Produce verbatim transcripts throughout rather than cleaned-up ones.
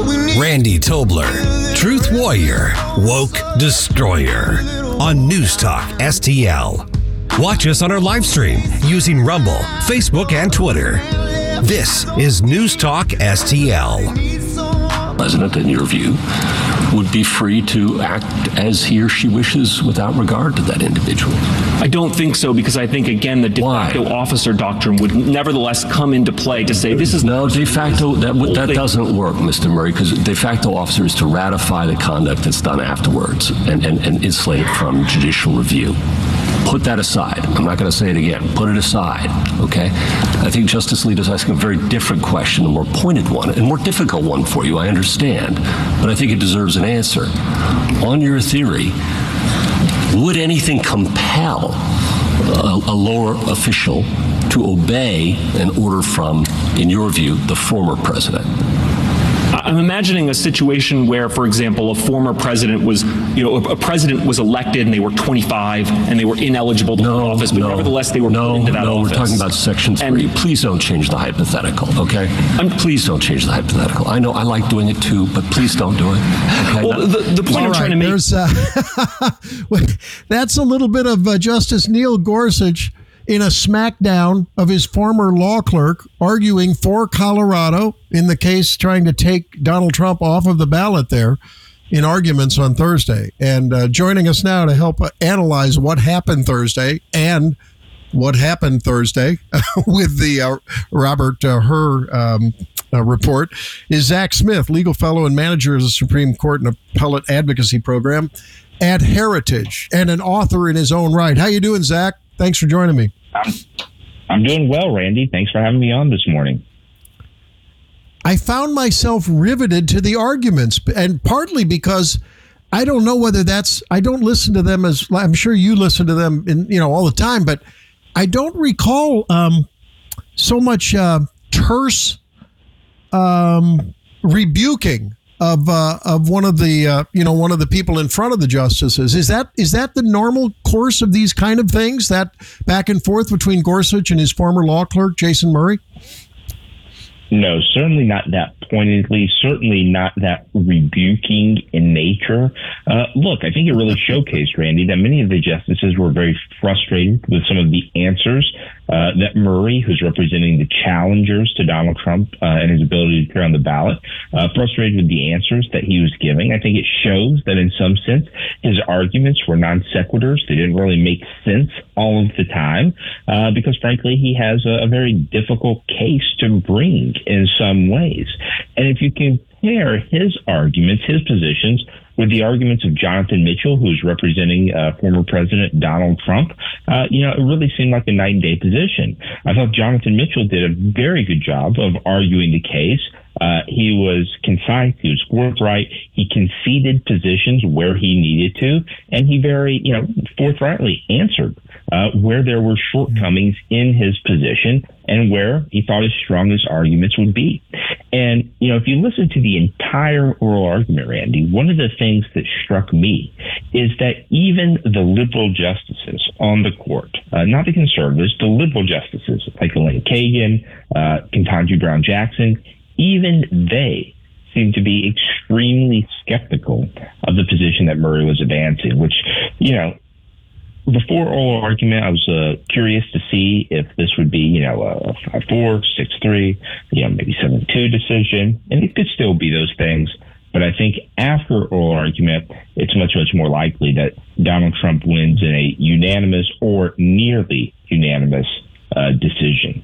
Randy Tobler, Truth Warrior, Woke Destroyer on News Talk S T L. Watch us on our live stream using Rumble, Facebook, and Twitter. This is News Talk S T L. President, in your view, would be free to act as he or she wishes without regard to that individual? I don't think so, because I think, again, the de facto Why? officer doctrine would nevertheless come into play to say this is... No, de facto, that, that doesn't work, Mister Murray, because de facto officer is to ratify the conduct that's done afterwards and, and, and insulate it from judicial review. Put that aside. I'm not going to say it again. Put it aside, okay? I think Justice Alito's asking a very different question, a more pointed one, and more difficult one for you, I understand, but I think it deserves an answer. On your theory, would anything compel a, a lower official to obey an order from, in your view, the former president? I'm imagining a situation where, for example, a former president was, you know, a, a president was elected and they were twenty-five and they were ineligible to no, office, but no, nevertheless they were no, put into that no, office. No, we're talking about Section three. And please don't change the hypothetical, okay? I'm, please don't change the hypothetical. I know I like doing it too, but please don't do it. Okay? Well, the, the point All I'm right, trying to make... Uh, that's a little bit of uh, Justice Neil Gorsuch in a smackdown of his former law clerk arguing for Colorado in the case trying to take Donald Trump off of the ballot there in arguments on Thursday. And uh, joining us now to help uh, analyze what happened Thursday and what happened Thursday with the uh, Robert uh, Hur um, uh, report is Zach Smith, legal fellow and manager of the Supreme Court and Appellate Advocacy Program at Heritage and an author in his own right. How you doing, Zach? Thanks for joining me. I'm, I'm doing well, Randy. Thanks for having me on this morning. I found myself riveted to the arguments, and partly because I don't know whether that's, I don't listen to them as, I'm sure you listen to them in, you know, all the time, but I don't recall um, so much uh, terse um, rebuking of uh, of one of the uh, you know one of the people in front of the justices. Is that is that the normal course of these kind of things? That back and forth between Gorsuch and his former law clerk Jason Murray? No, certainly not that pointedly, certainly not that rebuking in nature. Uh, look, I think it really showcased, Randy, that many of the justices were very frustrated with some of the answers uh, that Murray, who's representing the challengers to Donald Trump uh, and his ability to appear on the ballot, uh, frustrated with the answers that he was giving. I think it shows that in some sense, his arguments were non sequiturs. They didn't really make sense all of the time uh, because, frankly, he has a, a very difficult case to bring in some ways. And if you compare his arguments, his positions, with the arguments of Jonathan Mitchell, who's representing uh, former President Donald Trump, uh, you know, it really seemed like a night and day position. I thought Jonathan Mitchell did a very good job of arguing the case. Uh, he was concise, he was forthright, he conceded positions where he needed to, and he very, you know, forthrightly answered uh, where there were shortcomings in his position and where he thought his strongest arguments would be. And, you know, if you listen to the entire oral argument, Randy, one of the things that struck me is that even the liberal justices on the court, uh, not the conservatives, the liberal justices like Elena Kagan, uh, Ketanji Brown Jackson, even they seem to be extremely skeptical of the position that Murray was advancing, which, you know, before oral argument, I was uh, curious to see if this would be, you know, a five four, six three, you know, maybe seven two decision, and it could still be those things. But I think after oral argument, it's much, much more likely that Donald Trump wins in a unanimous or nearly unanimous uh, decision.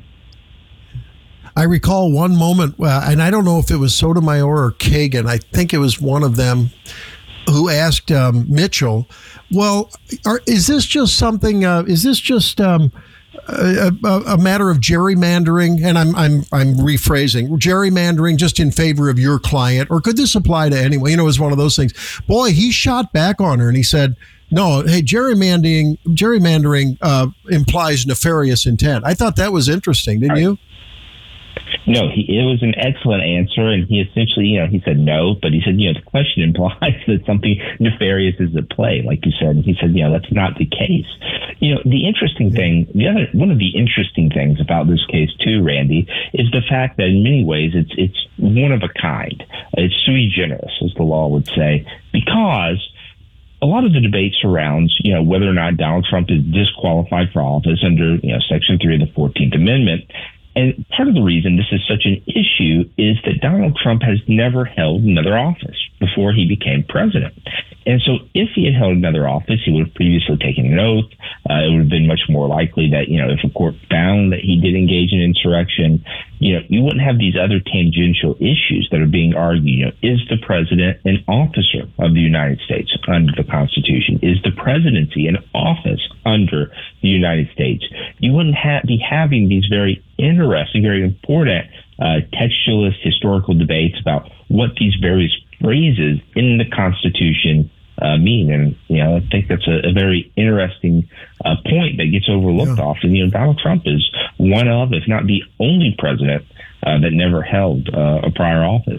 I recall one moment, uh, and I don't know if it was Sotomayor or Kagan. I think it was one of them who asked um, Mitchell, well, are, is this just something, uh, is this just um, a, a, a matter of gerrymandering? And I'm, I'm, I'm rephrasing, gerrymandering just in favor of your client, or could this apply to anyone? You know, it was one of those things. Boy, he shot back on her and he said, no, hey, gerrymandering, gerrymandering uh, implies nefarious intent. I thought that was interesting, didn't you? No, he, it was an excellent answer, and he essentially, you know, he said no, but he said, you know, the question implies that something nefarious is at play, like you said. And he said, you know, that's not the case. You know, the interesting thing, the other one of the interesting things about this case too, Randy, is the fact that in many ways it's it's one of a kind. It's sui generis, as the law would say, because a lot of the debate surrounds, you know, whether or not Donald Trump is disqualified for office under, you know, Section three of the fourteenth Amendment. And part of the reason this is such an issue is that Donald Trump has never held another office before he became president. And so if he had held another office, he would have previously taken an oath. Uh, it would have been much more likely that, you know, if a court found that he did engage in insurrection, you know, you wouldn't have these other tangential issues that are being argued. You know, is the president an officer of the United States under the Constitution? Is the presidency an office under the United States? You wouldn't ha- be having these very interesting, very important uh, textualist historical debates about what these various phrases in the Constitution uh, mean. And, you know, I think that's a, a very interesting uh, point that gets overlooked yeah. often. You know, Donald Trump is one of, if not the only president uh, that never held uh, a prior office.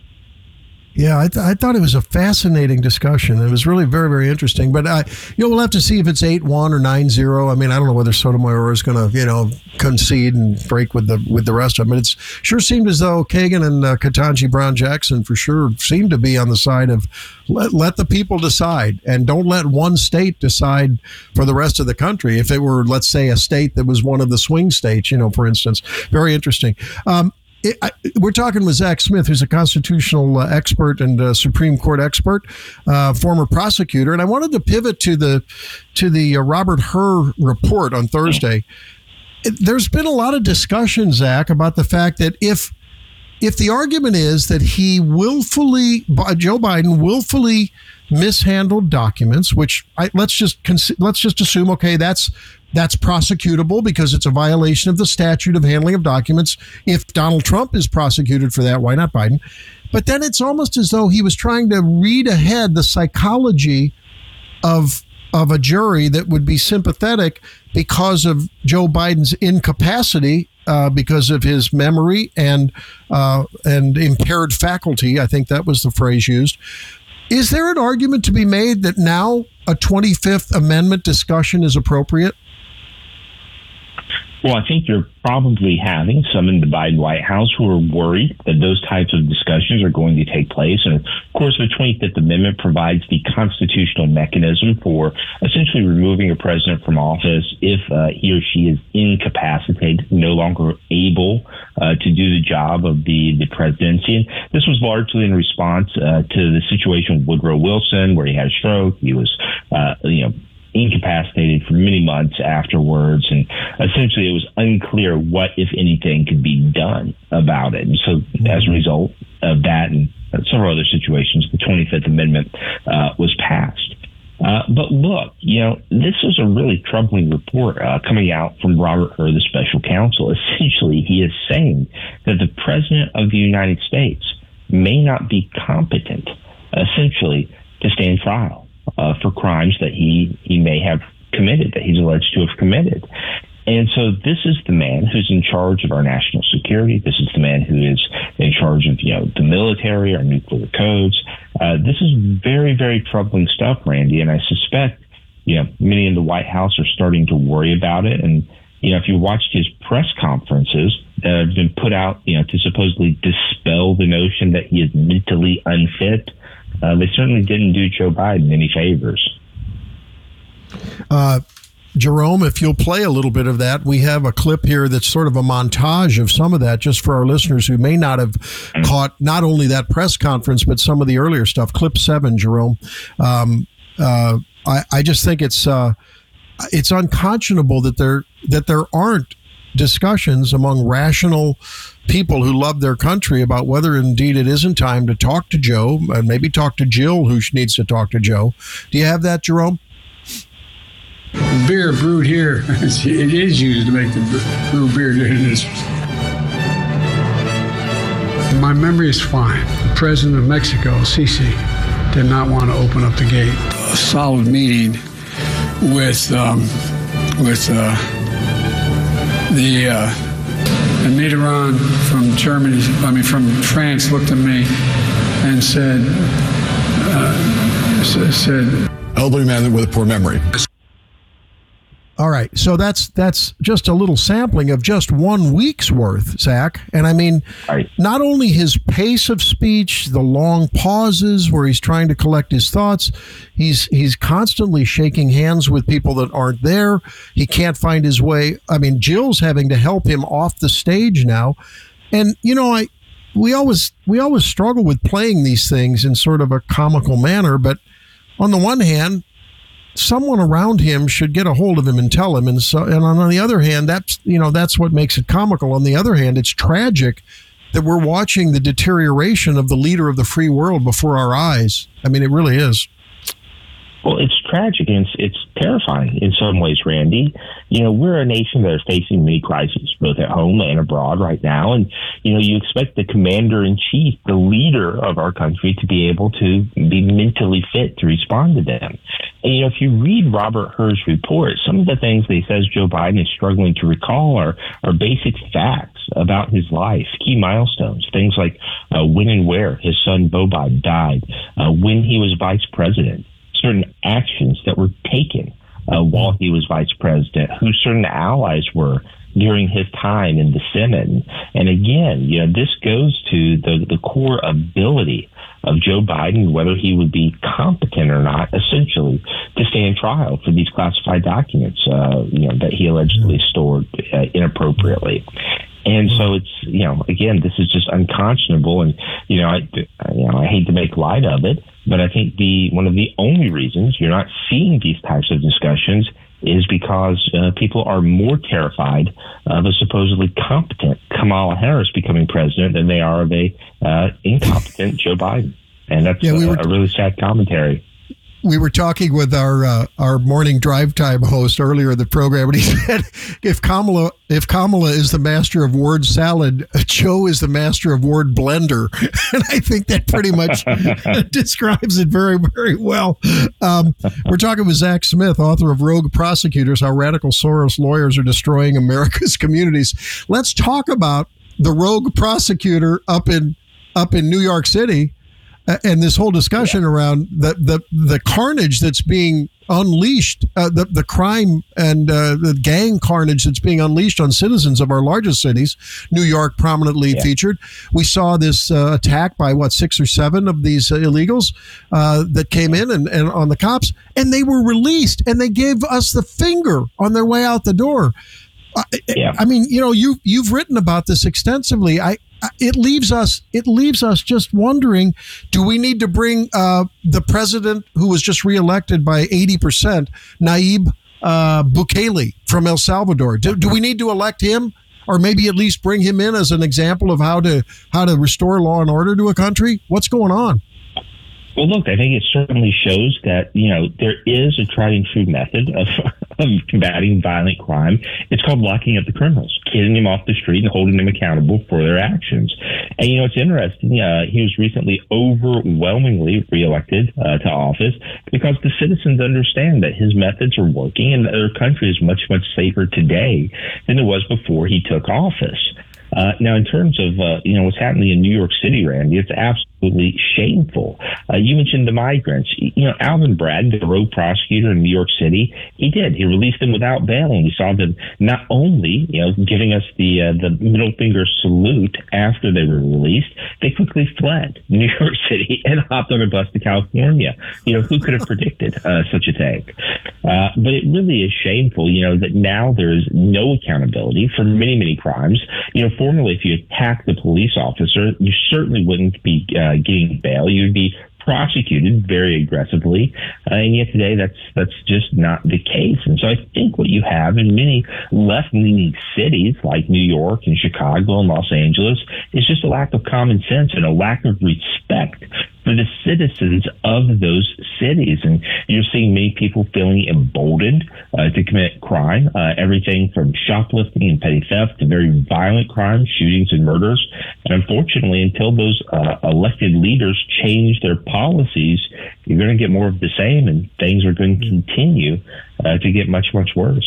Yeah, I, th- I thought it was a fascinating discussion. It was really very, very interesting. But uh, you know, we'll have to see if it's eight one or nine zero. I mean, I don't know whether Sotomayor is going to, you know, concede and break with the with the rest of them. But it sure seemed as though Kagan and uh, Ketanji Brown Jackson for sure seemed to be on the side of let, let the people decide, and don't let one state decide for the rest of the country. If it were, let's say, a state that was one of the swing states, you know, for instance. Very interesting. Um, It, I, we're talking with Zach Smith, who's a constitutional uh, expert and uh, Supreme Court expert, uh, former prosecutor. And I wanted to pivot to the to the uh, Robert Hur report on Thursday. It, there's been a lot of discussion, Zach, about the fact that if if the argument is that he willfully, Joe Biden willfully mishandled documents, which I, let's just let's just assume, okay, that's. That's prosecutable because it's a violation of the statute of handling of documents. If Donald Trump is prosecuted for that, why not Biden? But then it's almost as though he was trying to read ahead the psychology of of a jury that would be sympathetic because of Joe Biden's incapacity, uh, because of his memory and uh, and impaired faculty. I think that was the phrase used. Is there an argument to be made that now a twenty-fifth Amendment discussion is appropriate? Well, I think you're probably having some in the Biden White House who are worried that those types of discussions are going to take place. And of course, the twenty-fifth Amendment provides the constitutional mechanism for essentially removing a president from office if uh, he or she is incapacitated, no longer able uh, to do the job of the, the presidency. And this was largely in response uh, to the situation with Woodrow Wilson, where he had a stroke. He was, uh, you know, incapacitated for many months afterwards, and essentially it was unclear what, if anything, could be done about it. And so as a result of that and several other situations, the twenty-fifth Amendment uh, was passed. Uh, but look, you know, this is a really troubling report uh, coming out from Robert Hur, the special counsel. Essentially, he is saying that the president of the United States may not be competent, essentially, to stand trial Uh, for crimes that he, he may have committed, that he's alleged to have committed. And so this is the man who's in charge of our national security. This is the man who is in charge of, you know, the military, our nuclear codes. Uh, this is very, very troubling stuff, Randy. And I suspect, you know, many in the White House are starting to worry about it. And, you know, if you watched his press conferences that have been put out, you know, to supposedly dispel the notion that he is mentally unfit, Uh, they certainly didn't do Joe Biden any favors. Uh, Jerome, if you'll play a little bit of that, we have a clip here that's sort of a montage of some of that, just for our listeners who may not have mm-hmm. caught not only that press conference, but some of the earlier stuff. Clip seven, Jerome. Um, uh, I, I just think it's uh, it's unconscionable that there that there aren't discussions among rational people who love their country about whether indeed it isn't time to talk to Joe and maybe talk to Jill, who needs to talk to Joe. Do you have that, Jerome? Beer brewed here, it is used to make the brew beer. My memory is fine. The president of Mexico, Sisi, did not want to open up the gate. A solid meeting with um, with uh, the uh, And Mitterrand from Germany, I mean from France, looked at me and said, uh, said, elderly man with a poor memory. All right, so that's that's just a little sampling of just one week's worth, Zach. And I mean, right. Not only his pace of speech, the long pauses where he's trying to collect his thoughts, he's he's constantly shaking hands with people that aren't there. He can't find his way. I mean, Jill's having to help him off the stage now. And you know, I we always we always struggle with playing these things in sort of a comical manner, but on the one hand, someone around him should get a hold of him and tell him. And so, and on the other hand, that's, you know, that's what makes it comical. On the other hand, it's tragic that we're watching the deterioration of the leader of the free world before our eyes. I mean, it really is. Well, it's tragic and it's, it's terrifying in some ways, Randy. You know, we're a nation that is facing many crises, both at home and abroad right now. And, you know, you expect the commander in chief, the leader of our country, to be able to be mentally fit to respond to them. And, you know, if you read Robert Hur's report, some of the things that he says Joe Biden is struggling to recall are, are basic facts about his life, key milestones, things like uh, when and where his son Beau Biden died, uh, when he was vice president, certain actions that were taken uh, while he was vice president, who certain allies were during his time in the Senate. And again, you know, this goes to the, the core ability of Joe Biden, whether he would be competent or not, essentially, to stand trial for these classified documents, uh, you know, that he allegedly stored uh, inappropriately. And so it's, you know, again, this is just unconscionable. And, you know, I, you know, I hate to make light of it, but I think the one of the only reasons you're not seeing these types of discussions is because uh, people are more terrified of a supposedly competent Kamala Harris becoming president than they are of a uh, incompetent Joe Biden. And that's yeah, we were, a, a really sad commentary. We were talking with our uh, our morning drive time host earlier in the program, and he said, "If Kamala if Kamala is the master of word salad, Joe is the master of word blender." And I think that pretty much describes it very, very well. Um, we're talking with Zach Smith, author of Rogue Prosecutors: How Radical Soros Lawyers Are Destroying America's Communities. Let's talk about the rogue prosecutor up in up in New York City. And this whole discussion yeah. around the, the, the carnage that's being unleashed, uh, the, the crime and uh, the gang carnage that's being unleashed on citizens of our largest cities, New York prominently yeah. featured. We saw this uh, attack by, what, six or seven of these uh, illegals uh, that came in and, and on the cops, and they were released, and they gave us the finger on their way out the door. Uh, yeah. I mean, you know, you, you've written about this extensively. I It leaves us. It leaves us just wondering: do we need to bring uh, the president who was just reelected by eighty percent, Nayib uh, Bukele from El Salvador? Do, do we need to elect him, or maybe at least bring him in as an example of how to how to restore law and order to a country? What's going on? Well, look, I think it certainly shows that, you know, there is a tried and true method of, of combating violent crime. It's called locking up the criminals, getting them off the street and holding them accountable for their actions. And, you know, it's interesting. Uh, he was recently overwhelmingly reelected uh, to office because the citizens understand that his methods are working and that their country is much, much safer today than it was before he took office. Uh, now, in terms of, uh, you know, what's happening in New York City, Randy, it's absolutely shameful. Uh, you mentioned the migrants. You know, Alvin Bragg, the rogue prosecutor in New York City, he did. He released them without bail. And we saw them not only, you know, giving us the uh, the middle finger salute after they were released, they quickly fled New York City and hopped on a bus to California. You know, who could have predicted uh, such a thing? Uh, but it really is shameful, you know, that now there is no accountability for many, many crimes. You know, formerly, if you attacked the police officer, you certainly wouldn't be uh, getting bail. You'd be prosecuted very aggressively, uh, and yet today that's that's just not the case. And so I think what you have in many left-leaning cities like New York and Chicago and Los Angeles is just a lack of common sense and a lack of respect for the citizens of those cities. And you're seeing many people feeling emboldened uh, to commit crime, uh, everything from shoplifting and petty theft to very violent crimes, shootings and murders. And unfortunately, until those uh, elected leaders change their policies, you're going to get more of the same, and things are going to continue uh, to get much, much worse.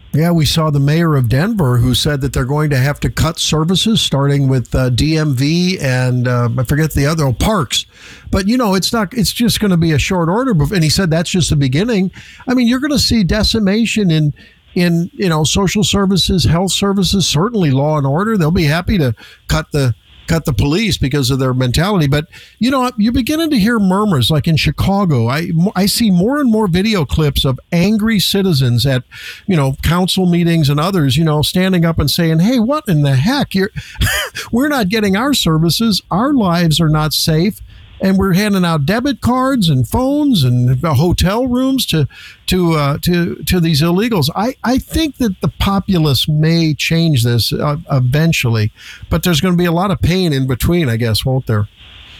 Yeah, we saw the mayor of Denver who said that they're going to have to cut services starting with uh, D M V and uh, I forget the other, oh, parks. But, you know, it's not, it's just going to be a short order. And he said that's just the beginning. I mean, you're going to see decimation in, in, you know, social services, health services, certainly law and order. They'll be happy to cut the cut the police because of their mentality. But, you know, you're beginning to hear murmurs like in Chicago. I, I see more and more video clips of angry citizens at, you know, council meetings and others, you know, standing up and saying, hey, what in the heck? You're, we're not getting our services. Our lives are not safe. And we're handing out debit cards and phones and hotel rooms to to uh, to to these illegals. I, I think that the populace may change this uh, eventually, but there's going to be a lot of pain in between, I guess, won't there?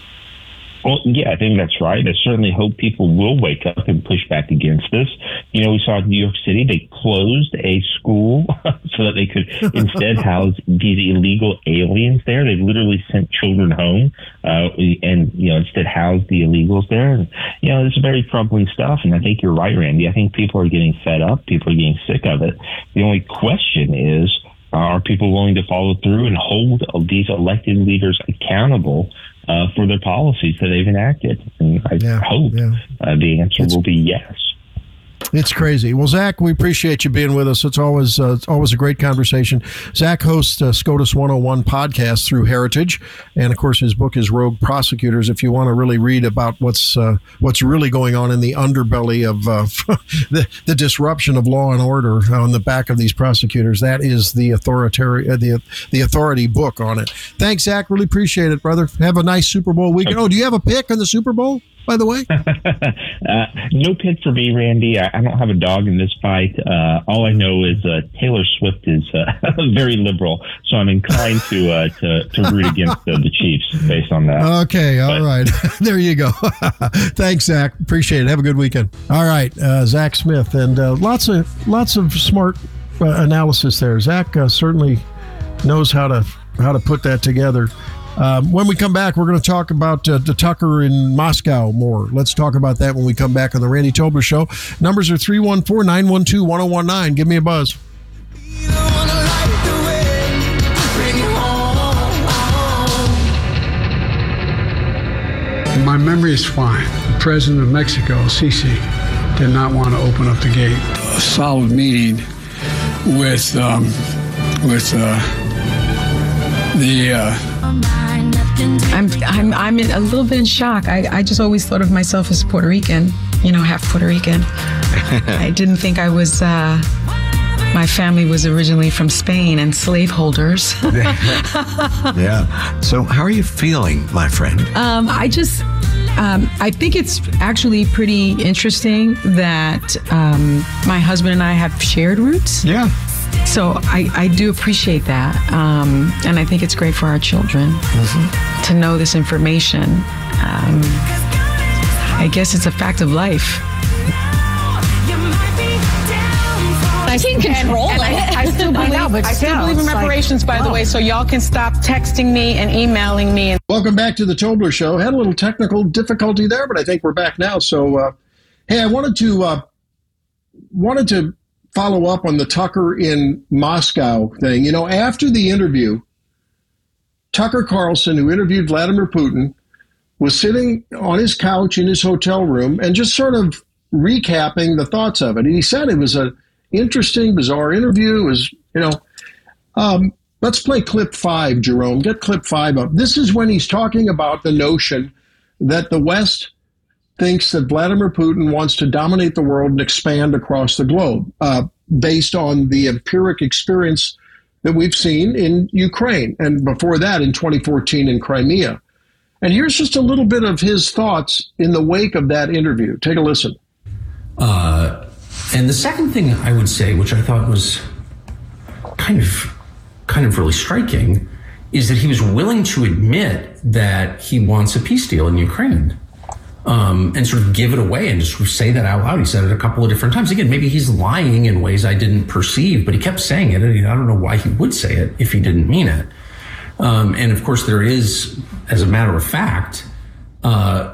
Well, yeah, I think that's right. I certainly hope people will wake up and push back against this. You know, we saw in New York City, they closed a school so that they could instead house these illegal aliens there. They literally sent children home uh, and, you know, instead housed the illegals there. And, you know, this is very troubling stuff. And I think you're right, Randy. I think people are getting fed up. People are getting sick of it. The only question is, are people willing to follow through and hold these elected leaders accountable Uh, for their policies that they've enacted? And I yeah, hope yeah. Uh, the answer it's, will be yes. It's crazy. Well, Zach, we appreciate you being with us. It's always uh, it's always a great conversation. Zach hosts uh, SCOTUS one oh one podcast through Heritage, and of course, his book is Rogue Prosecutors. If you want to really read about what's uh, what's really going on in the underbelly of uh, the the disruption of law and order on the back of these prosecutors, that is the authoritarian uh, the the authority book on it. Thanks, Zach. Really appreciate it, brother. Have a nice Super Bowl weekend. Oh, do you have a pick in the Super Bowl, by the way? uh, no pick for me, Randy. I, I don't have a dog in this fight. Uh, all I know is uh, Taylor Swift is uh, very liberal, so I'm inclined to uh, to, to root against the, the Chiefs based on that. Okay, all but, right. There you go. Thanks, Zach. Appreciate it. Have a good weekend. All right, uh, Zach Smith, and uh, lots of lots of smart uh, analysis there. Zach uh, certainly knows how to how to put that together. Um, when we come back, we're going to talk about uh, the Tucker in Moscow more. Let's talk about that when we come back on the Randy Tobler Show. Numbers are three one four, nine one two, one oh one nine. Give me a buzz. My memory is fine. The president of Mexico, Sisi, did not want to open up the gate. A solid meeting with um, with uh, the. Uh, I'm I'm I'm in a little bit in shock. I, I just always thought of myself as Puerto Rican, you know, half Puerto Rican. I didn't think I was. Uh, my family was originally from Spain and slaveholders. Yeah. So how are you feeling, my friend? Um, I just. Um, I think it's actually pretty interesting that um, my husband and I have shared roots. Yeah. So I, I do appreciate that. Um, and I think it's great for our children mm-hmm. to know this information. Um, I guess it's a fact of life. I can control and, and it. I, I still believe, I know, but I still still, believe in reparations, like, by the oh. way, so y'all can stop texting me and emailing me. Welcome back to the Tobler Show. Had a little technical difficulty there, but I think we're back now. So, uh, hey, I wanted to uh, wanted to follow up on the Tucker in Moscow thing. You know, after the interview, Tucker Carlson, who interviewed Vladimir Putin, was sitting on his couch in his hotel room and just sort of recapping the thoughts of it. And he said it was a interesting, bizarre interview. It was, you know, um, let's play clip five, Jerome. Get clip five up. This is when he's talking about the notion that the West thinks that Vladimir Putin wants to dominate the world and expand across the globe, uh, based on the empiric experience that we've seen in Ukraine, and before that in twenty fourteen in Crimea. And here's just a little bit of his thoughts in the wake of that interview. Take a listen. Uh, and the second thing I would say, which I thought was kind of kind of really striking, is that he was willing to admit that he wants a peace deal in Ukraine. Um, and sort of give it away and just sort of say that out loud. He said it a couple of different times. Again, maybe he's lying in ways I didn't perceive, but he kept saying it. And I don't know why he would say it if he didn't mean it. Um, and of course, there is, as a matter of fact, uh,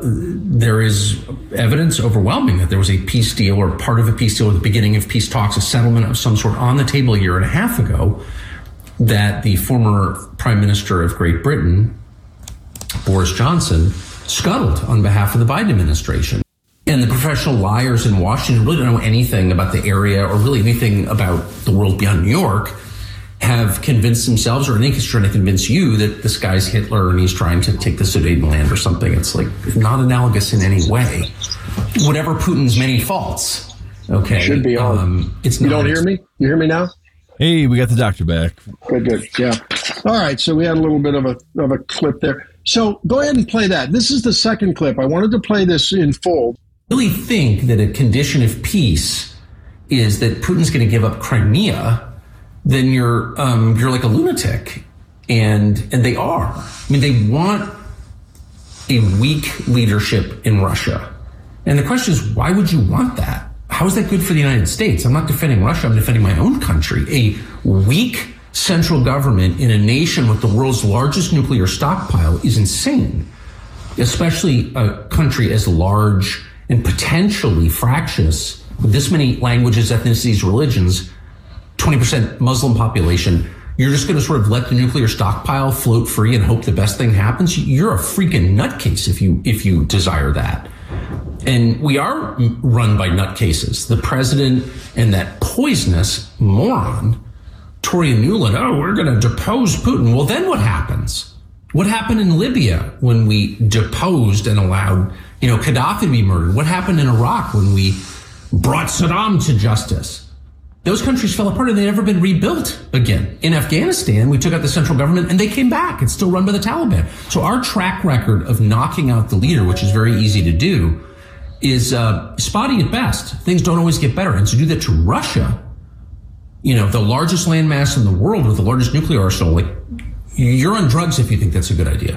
there is evidence overwhelming that there was a peace deal or part of a peace deal or the beginning of peace talks, a settlement of some sort on the table a year and a half ago that the former Prime Minister of Great Britain, Boris Johnson, scuttled on behalf of the Biden administration. And the professional liars in Washington really don't know anything about the area or really anything about the world beyond New York, have convinced themselves, or I think he's trying to convince you, that this guy's Hitler and he's trying to take the Sudetenland or something. It's like not analogous in any way. Whatever Putin's many faults, okay. Should be on. Um, it's you not don't hear me? You hear me now? Hey, we got the doctor back. Good, good. Yeah. All right. So we had a little bit of a of a clip there. So go ahead and play that. This is the second clip. I wanted to play this in full. I really think that a condition of peace is that Putin's going to give up Crimea. Then you're um, you're like a lunatic, and and they are. I mean, they want a weak leadership in Russia, and the question is, why would you want that? How is that good for the United States? I'm not defending Russia. I'm defending my own country. A weak central government in a nation with the world's largest nuclear stockpile is insane, especially a country as large and potentially fractious with this many languages, ethnicities, religions. twenty percent Muslim population, you're just going to sort of let the nuclear stockpile float free and hope the best thing happens? You're a freaking nutcase if you if you desire that. And we are run by nutcases. The president and that poisonous moron, Tory Nuland, oh, we're going to depose Putin. Well, then what happens? What happened in Libya when we deposed and allowed, you know, Gaddafi to be murdered? What happened in Iraq when we brought Saddam to justice? Those countries fell apart and they've never been rebuilt again. In Afghanistan, we took out the central government and they came back. It's still run by the Taliban. So our track record of knocking out the leader, which is very easy to do, is uh, spotty at best. Things don't always get better. And to do that to Russia, you know, the largest landmass in the world with the largest nuclear arsenal, like, you're on drugs if you think that's a good idea.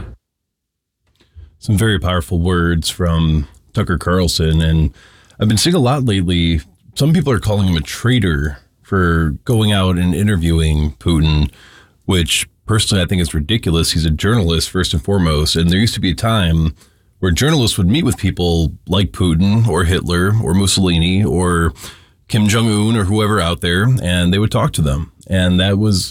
Some very powerful words from Tucker Carlson. And I've been seeing a lot lately. Some people are calling him a traitor for going out and interviewing Putin, which personally I think is ridiculous. He's a journalist first and foremost. And there used to be a time where journalists would meet with people like Putin or Hitler or Mussolini or Kim Jong-un or whoever out there, and they would talk to them. And that was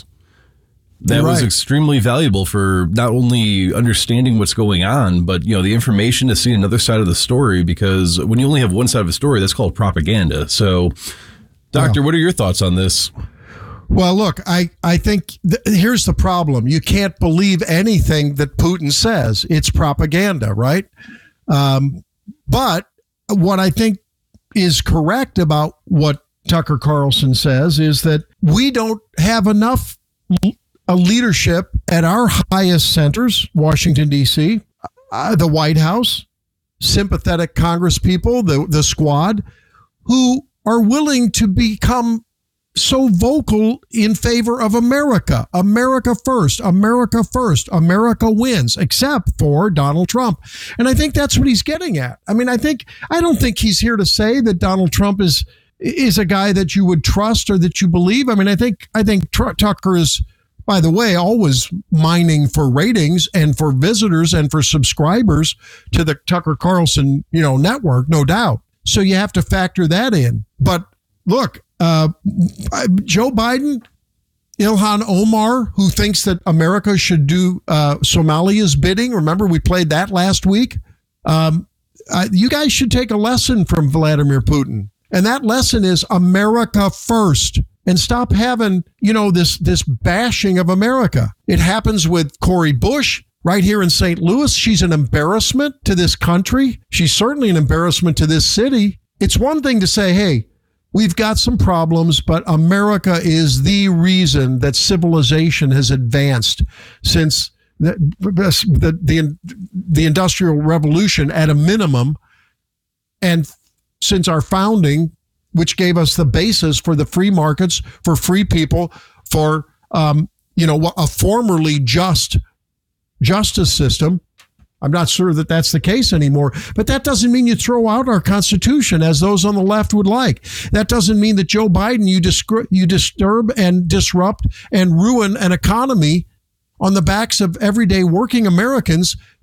that right. was extremely valuable for not only understanding what's going on, but, you know, the information to see another side of the story, because when you only have one side of a story, that's called propaganda. So, Doctor, yeah. What are your thoughts on this? Well, look, I, I think th- here's the problem. You can't believe anything that Putin says. It's propaganda, right? Um, but what I think is correct about what Tucker Carlson says is that we don't have enough a leadership at our highest centers, Washington, D C, uh, the White House, sympathetic Congress people, the, the squad, who are willing to become so vocal in favor of America. America first, America first, America wins, except for Donald Trump. And I think that's what he's getting at. I mean, I think, I don't think he's here to say that Donald Trump is, is a guy that you would trust or that you believe. I mean, I think, I think Tr- Tucker is, by the way, always mining for ratings and for visitors and for subscribers to the Tucker Carlson, you know, network, no doubt. So you have to factor that in. But look, uh, Joe Biden, Ilhan Omar, who thinks that America should do uh, Somalia's bidding. Remember, we played that last week. Um, uh, you guys should take a lesson from Vladimir Putin. And that lesson is America first. And stop having, you know, this this bashing of America. It happens with Cori Bush right here in Saint Louis. She's an embarrassment to this country. She's certainly an embarrassment to this city. It's one thing to say, hey, we've got some problems, but America is the reason that civilization has advanced since the the the, the Industrial Revolution at a minimum, and since our founding, which gave us the basis for the free markets, for free people, for, um, you know, a formerly just justice system. I'm not sure that that's the case anymore, but that doesn't mean you throw out our Constitution as those on the left would like. That doesn't mean that Joe Biden, you, disc- you disturb and disrupt and ruin an economy on the backs of everyday working Americans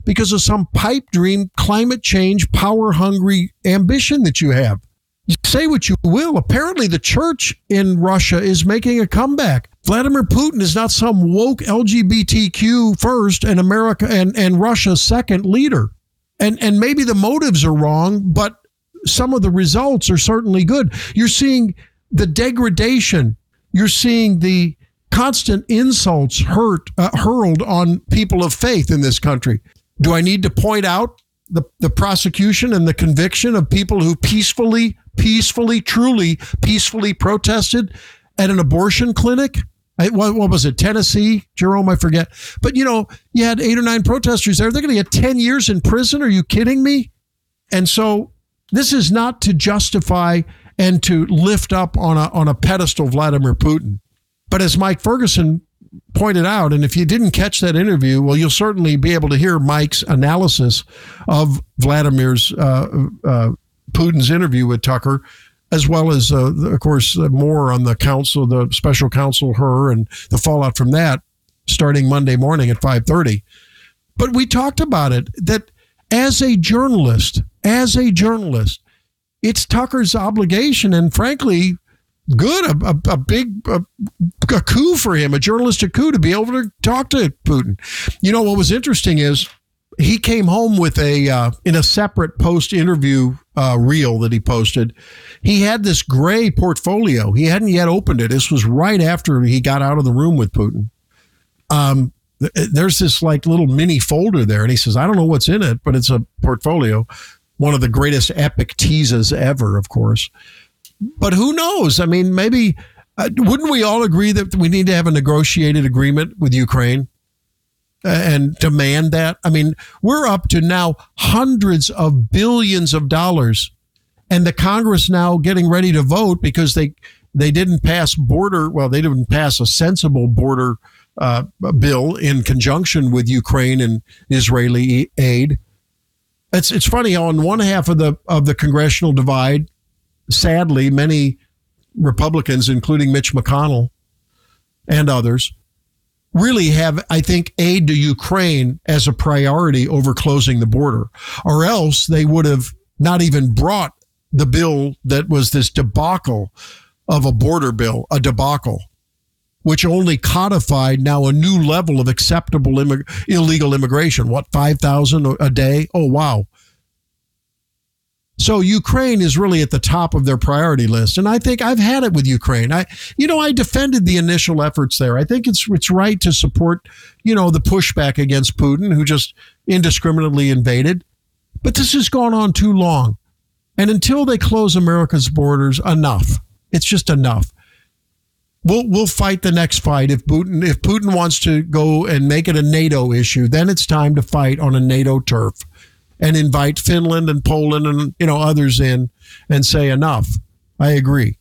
because of some pipe dream, climate change, power hungry ambition that you have. You say what you will. Apparently, the church in Russia is making a comeback. Vladimir Putin is not some woke L G B T Q first and America and, and Russia second leader. And and maybe the motives are wrong, but some of the results are certainly good. You're seeing the degradation. You're seeing the constant insults hurt, uh, hurled on people of faith in this country. Do I need to point out the, the prosecution and the conviction of people who peacefully, peacefully, truly peacefully protested at an abortion clinic? I, what, what was it, Tennessee, Jerome? I forget. But, you know, you had eight or nine protesters there. They're going to get ten years in prison. Are you kidding me? And so this is not to justify and to lift up on a on a pedestal Vladimir Putin. But as Mike Ferguson pointed out, and if you didn't catch that interview, well, you'll certainly be able to hear Mike's analysis of Vladimir's, uh, uh, Putin's interview with Tucker, as well as, uh, of course, uh, more on the council, the special counsel, her, and the fallout from that starting Monday morning at five thirty. But we talked about it, that as a journalist, as a journalist, it's Tucker's obligation, and frankly, good, a, a, a big a, a coup for him, a journalistic coup, to be able to talk to Putin. You know, what was interesting is he came home with a, uh, in a separate post-interview uh, reel that he posted, he had this gray portfolio. He hadn't yet opened it. This was right after he got out of the room with Putin. Um, th- there's this like little mini folder there, and he says, I don't know what's in it, but it's a portfolio. One of the greatest epic teases ever, of course. But who knows? I mean, maybe, uh, wouldn't we all agree that we need to have a negotiated agreement with Ukraine uh, and demand that? I mean, we're up to now hundreds of billions of dollars, and the Congress now getting ready to vote because they they didn't pass border, well, they didn't pass a sensible border uh, bill in conjunction with Ukraine and Israeli aid. It's it's funny, on one half of the of the congressional divide, sadly, many Republicans, including Mitch McConnell and others, really have, I think, aid to Ukraine as a priority over closing the border, or else they would have not even brought the bill that was this debacle of a border bill, a debacle, which only codified now a new level of acceptable immig- illegal immigration. What, five thousand a day? Oh, wow. So Ukraine is really at the top of their priority list. And I think I've had it with Ukraine. I, you know, I defended the initial efforts there. I think it's it's right to support, you know, the pushback against Putin, who just indiscriminately invaded. But this has gone on too long. And until they close America's borders, enough. It's just enough. We'll we'll fight the next fight. If Putin if Putin wants to go and make it a NATO issue, then it's time to fight on a NATO turf and invite Finland and Poland and, you know, others in and say enough. I agree.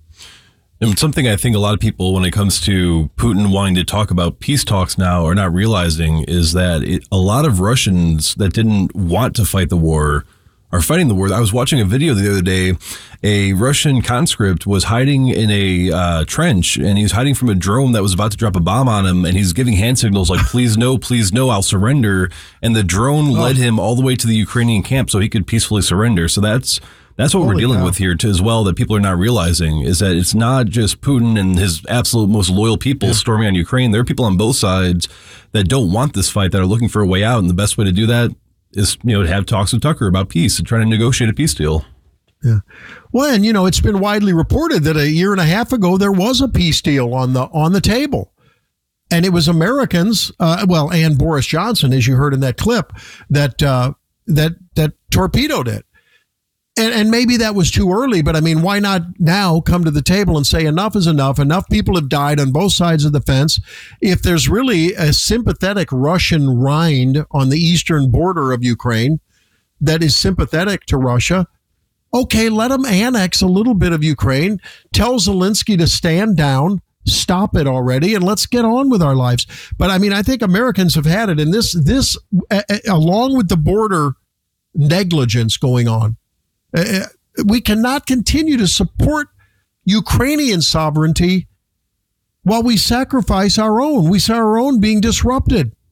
And something I think a lot of people, when it comes to Putin wanting to talk about peace talks now, are not realizing is that it, a lot of Russians that didn't want to fight the war are fighting the war. I was watching a video the other day. A Russian conscript was hiding in a uh, trench, and he was hiding from a drone that was about to drop a bomb on him, and he's giving hand signals like, please no, please no, I'll surrender. And the drone oh. led him all the way to the Ukrainian camp so he could peacefully surrender. So that's that's what Holy we're dealing cow. with here too, as well, that people are not realizing, is that it's not just Putin and his absolute most loyal people yeah. storming on Ukraine. There are people on both sides that don't want this fight, that are looking for a way out, and the best way to do that is, you know, to have talks with Tucker about peace and trying to negotiate a peace deal. Yeah. Well, and, you know, it's been widely reported that a year and a half ago, there was a peace deal on the on the table. And it was Americans, uh, well, and Boris Johnson, as you heard in that clip, that uh, that that torpedoed it. And, and maybe that was too early, but I mean, why not now come to the table and say enough is enough? Enough people have died on both sides of the fence. If there's really a sympathetic Russian rind on the eastern border of Ukraine that is sympathetic to Russia, okay, let them annex a little bit of Ukraine. Tell Zelensky to stand down, stop it already, and let's get on with our lives. But I mean, I think Americans have had it, and this, this, uh, along with the border negligence going on, Uh, we cannot continue to support Ukrainian sovereignty while we sacrifice our own. We see our own being disrupted.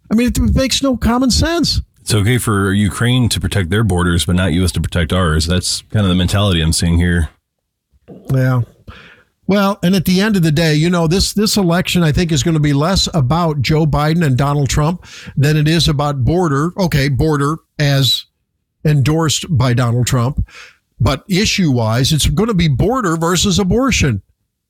I mean, it makes no common sense. It's okay for Ukraine to protect their borders, but not U S to protect ours. That's kind of the mentality I'm seeing here. Yeah. Well, and at the end of the day, you know, this this election, I think, is going to be less about Joe Biden and Donald Trump than it is about border. Okay, border as endorsed by Donald Trump. But issue-wise, it's going to be border versus abortion.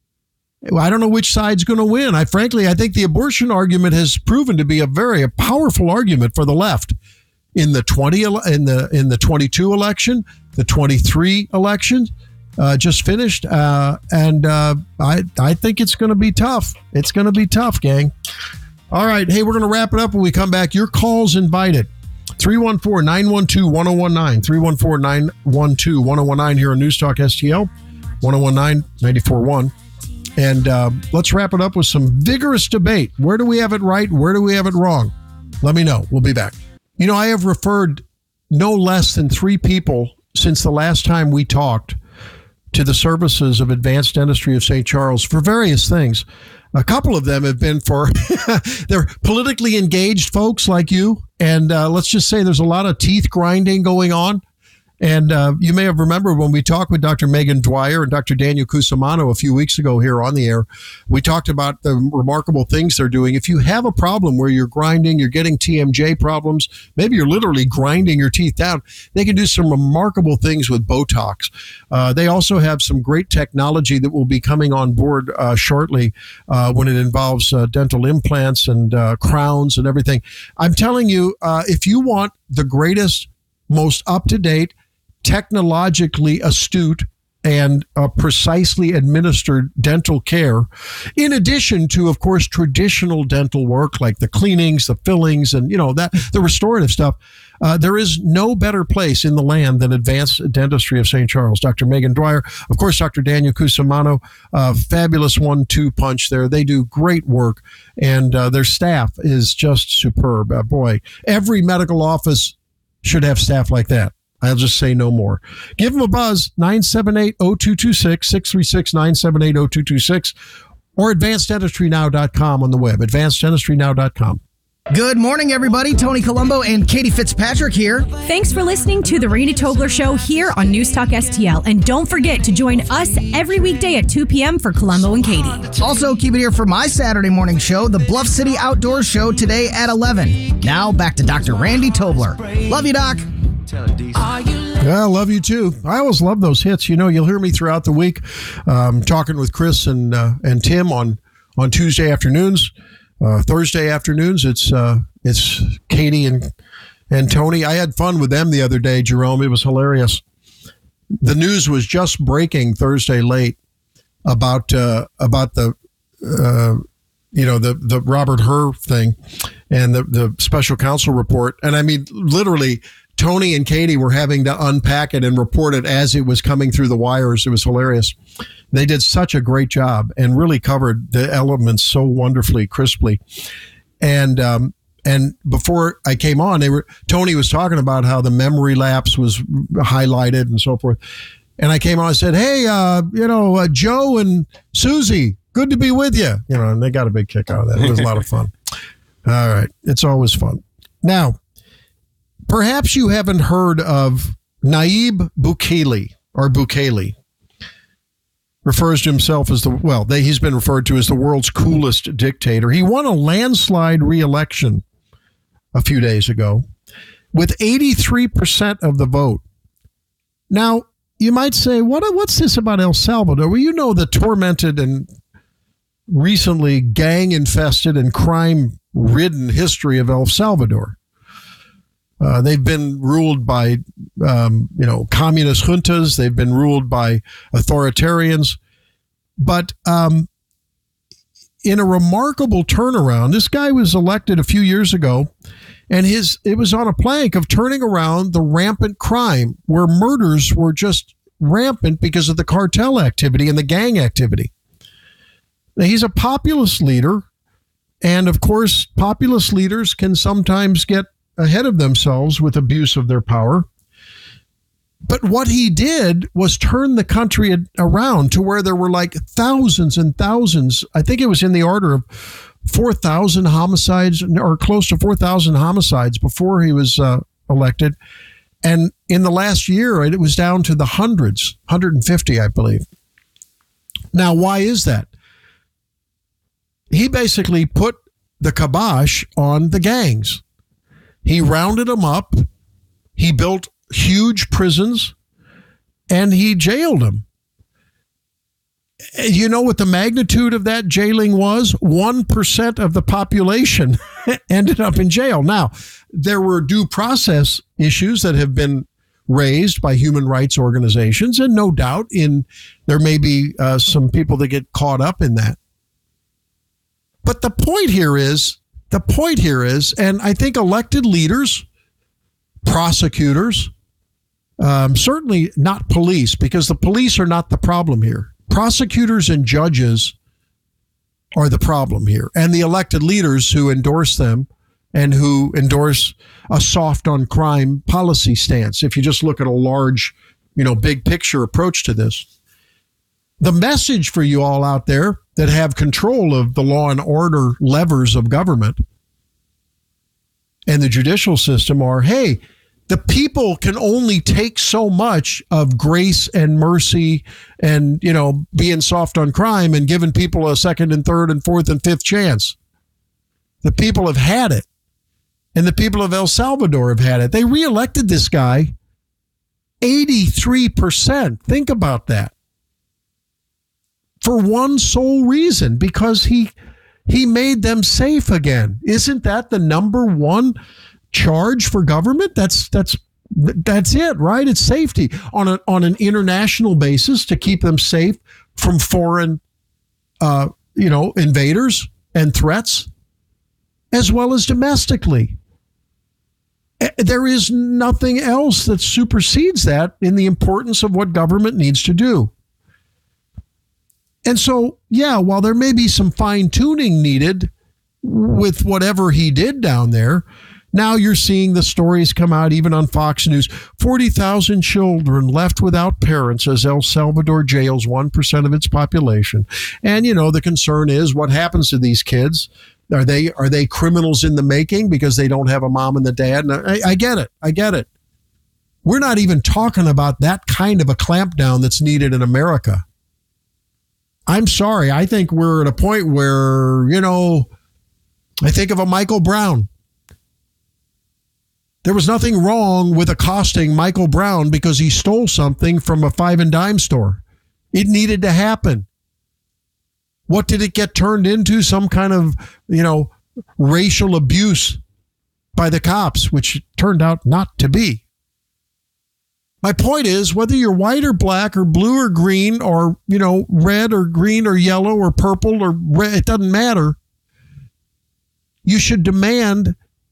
I don't know which side's going to win. I frankly, I think the abortion argument has proven to be a very a powerful argument for the left in the twenty in the in the twenty-two election, the twenty-three elections. Uh, just finished, uh, and uh, I I think it's going to be tough. It's going to be tough, gang. All right, hey, we're going to wrap it up when we come back. Your call's invited. three one four, nine one two, one oh one nine. three one four, nine one two, one oh one nine here on News Talk S T L, one oh one nine, ninety-four point one. And uh, let's wrap it up with some vigorous debate. Where do we have it right? Where do we have it wrong? Let me know. We'll be back. You know, I have referred no less than three people since the last time we talked to the services of Advanced Dentistry of Saint Charles for various things. A couple of them have been for, they're politically engaged folks like you. And uh, let's just say there's a lot of teeth grinding going on. And uh, you may have remembered when we talked with Doctor Megan Dwyer and Doctor Daniel Cusimano a few weeks ago here on the air, we talked about the remarkable things they're doing. If you have a problem where you're grinding, you're getting T M J problems, maybe you're literally grinding your teeth down, they can do some remarkable things with Botox. Uh, they also have some great technology that will be coming on board uh, shortly uh, when it involves uh, dental implants and uh, crowns and everything. I'm telling you, uh, if you want the greatest, most up-to-date, technologically astute and uh, precisely administered dental care, in addition to, of course, traditional dental work like the cleanings, the fillings, and, you know, that the restorative stuff. Uh, there is no better place in the land than Advanced Dentistry of Saint Charles. Doctor Megan Dwyer, of course, Doctor Daniel Cusimano, uh, fabulous one two punch there. They do great work, and uh, their staff is just superb. Uh, boy, every medical office should have staff like that. I'll just say no more. Give them a buzz, nine seven eight, oh two two six, six three six, nine seven eight, oh two two six, or advanced dentistry now dot com on the web, advanced dentistry now dot com. Good morning, everybody. Tony Colombo and Katie Fitzpatrick here. Thanks for listening to the Randy Tobler Show here on News Talk S T L. And don't forget to join us every weekday at two p.m. for Colombo and Katie. Also, keep it here for my Saturday morning show, the Bluff City Outdoor Show, today at eleven. Now, back to Doctor Randy Tobler. Love you, Doc. Yeah, I love you too. I always love those hits. You know, you'll hear me throughout the week um, talking with Chris and uh, and Tim on, on Tuesday afternoons. Uh, Thursday afternoons, it's uh, it's Katie and and Tony. I had fun with them the other day, Jerome. It was hilarious. The news was just breaking Thursday late about uh, about the uh, you know the the Robert Hur thing and the the special counsel report. And I mean, literally, Tony and Katie were having to unpack it and report it as it was coming through the wires. It was hilarious. They did such a great job and really covered the elements so wonderfully, crisply. And um, and before I came on, they were Tony was talking about how the memory lapse was highlighted and so forth. And I came on and said, hey, uh, you know, uh, Joe and Susie, good to be with you. You know, and they got a big kick out of that. It was a lot of fun. All right. It's always fun. Now, perhaps you haven't heard of Nayib Bukele or Bukele. Refers to himself as the, well, they, he's been referred to as the world's coolest dictator. He won a landslide re-election a few days ago with eighty-three percent of the vote. Now, you might say, what, what's this about El Salvador? Well, you know the tormented and recently gang-infested and crime-ridden history of El Salvador. Uh, they've been ruled by, um, you know, communist juntas. They've been ruled by authoritarians. But um, in a remarkable turnaround, this guy was elected a few years ago, and his it was on a plank of turning around the rampant crime where murders were just rampant because of the cartel activity and the gang activity. Now, he's a populist leader, and of course, populist leaders can sometimes get ahead of themselves with abuse of their power. But what he did was turn the country around to where there were like thousands and thousands, I think it was in the order of four thousand homicides, or close to four thousand homicides before he was uh, elected. And in the last year, it was down to the hundreds, one hundred fifty, I believe. Now, why is that? He basically put the kibosh on the gangs. He rounded them up. He built huge prisons, and he jailed them. You know what the magnitude of that jailing was? one percent of the population ended up in jail. Now, there were due process issues that have been raised by human rights organizations, and no doubt in there may be uh, some people that get caught up in that. But the point here is, the point here is, and I think elected leaders, prosecutors, um, certainly not police, because the police are not the problem here. Prosecutors and judges are the problem here, and the elected leaders who endorse them and who endorse a soft on crime policy stance. If you just look at a large, you know, big picture approach to this, the message for you all out there that have control of the law and order levers of government and the judicial system are, hey, the people can only take so much of grace and mercy and, you know, being soft on crime and giving people a second and third and fourth and fifth chance. The people have had it. And the people of El Salvador have had it. They reelected this guy eighty-three percent. Think about that. For one sole reason, because he he made them safe again. Isn't that the number one charge for government? That's that's that's it, right? It's safety on a on an international basis to keep them safe from foreign, uh, you know, invaders and threats, as well as domestically. There is nothing else that supersedes that in the importance of what government needs to do. And so, yeah, while there may be some fine tuning needed with whatever he did down there, now you're seeing the stories come out even on Fox News. forty thousand children left without parents as El Salvador jails one percent of its population. And, you know, the concern is what happens to these kids. Are they are they criminals in the making because they don't have a mom and a dad? And I, I get it. I get it. We're not even talking about that kind of a clampdown that's needed in America. I'm sorry. I think we're at a point where, you know, I think of a Michael Brown. There was nothing wrong with accosting Michael Brown because he stole something from a five and dime store. It needed to happen. What did it get turned into? Some kind of, you know, racial abuse by the cops, which it turned out not to be. My point is, whether you're white or black or blue or green or, you know, red or green or yellow or purple or red, it doesn't matter. You should demand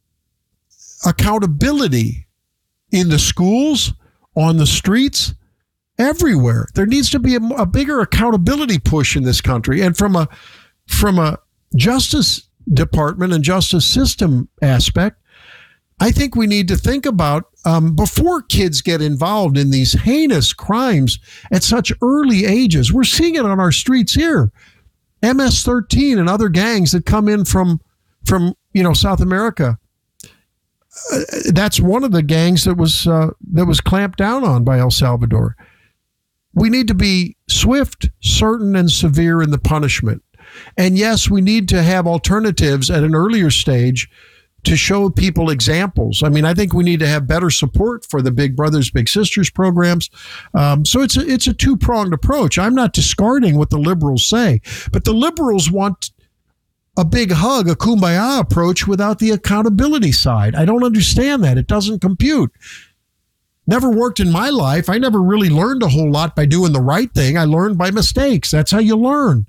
accountability in the schools, on the streets, everywhere. There needs to be a, a bigger accountability push in this country. And from a from a justice department and justice system aspect, I think we need to think about um, before kids get involved in these heinous crimes at such early ages. We're seeing it on our streets here. M S thirteen and other gangs that come in from from you know South America. Uh, that's one of the gangs that was uh, that was clamped down on by El Salvador. We need to be swift, certain, and severe in the punishment. And yes, we need to have alternatives at an earlier stage to show people examples. I mean, I think we need to have better support for the Big Brothers, Big Sisters programs. Um, so it's a, it's a two-pronged approach. I'm not discarding what the liberals say, but the liberals want a big hug, a kumbaya approach without the accountability side. I don't understand that. It doesn't compute. Never worked in my life. I never really learned a whole lot by doing the right thing. I learned by mistakes. That's how you learn.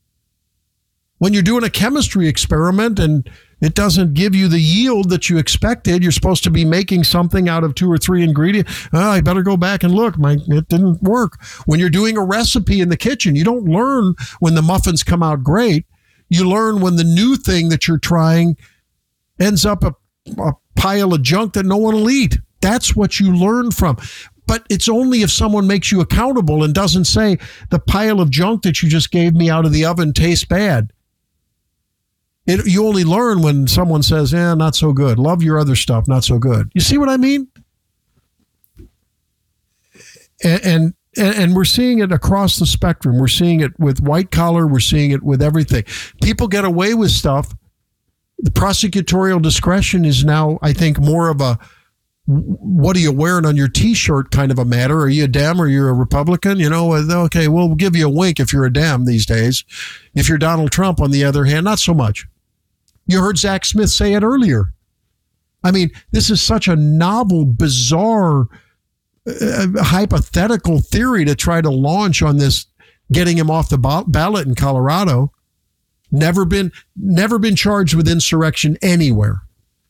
When you're doing a chemistry experiment and it doesn't give you the yield that you expected, you're supposed to be making something out of two or three ingredients. Oh, I better go back and look. My, it didn't work. When you're doing a recipe in the kitchen, you don't learn when the muffins come out great. You learn when the new thing that you're trying ends up a, a pile of junk that no one will eat. That's what you learn from. But it's only if someone makes you accountable and doesn't say the pile of junk that you just gave me out of the oven tastes bad. It, you only learn when someone says, eh, not so good. Love your other stuff, not so good. You see what I mean? And, and and we're seeing it across the spectrum. We're seeing it with white collar. We're seeing it with everything. People get away with stuff. The prosecutorial discretion is now, I think, more of a, what are you wearing on your T-shirt kind of a matter. Are you a Dem or you're a Republican? You know, okay, we'll give you a wink if you're a Dem these days. If you're Donald Trump, on the other hand, not so much. You heard Zach Smith say it earlier. I mean, this is such a novel, bizarre, uh, hypothetical theory to try to launch on this, getting him off the ballot in Colorado. Never been, never been charged with insurrection anywhere.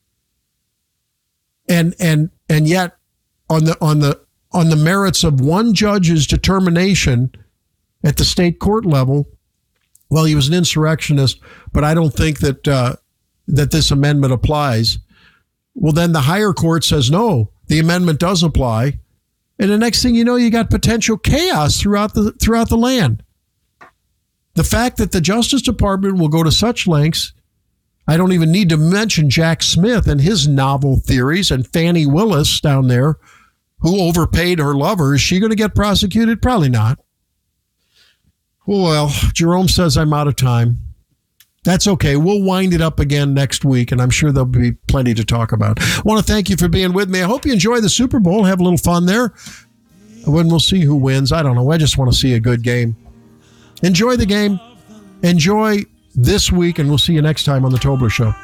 And and and yet, on the on the on the merits of one judge's determination at the state court level, well, he was an insurrectionist, but I don't think that uh, that this amendment applies. Well, then the higher court says no, the amendment does apply, and the next thing you know, you got potential chaos throughout the throughout the land. The fact that the Justice Department will go to such lengths, I don't even need to mention Jack Smith and his novel theories, and Fannie Willis down there, who overpaid her lover. Is she going to get prosecuted? Probably not. Well, Jerome says I'm out of time. That's okay. We'll wind it up again next week, and I'm sure there'll be plenty to talk about. I want to thank you for being with me. I hope you enjoy the Super Bowl. Have a little fun there. When we'll see who wins, I don't know. I just want to see a good game. Enjoy the game. Enjoy this week, and we'll see you next time on The Tobler Show.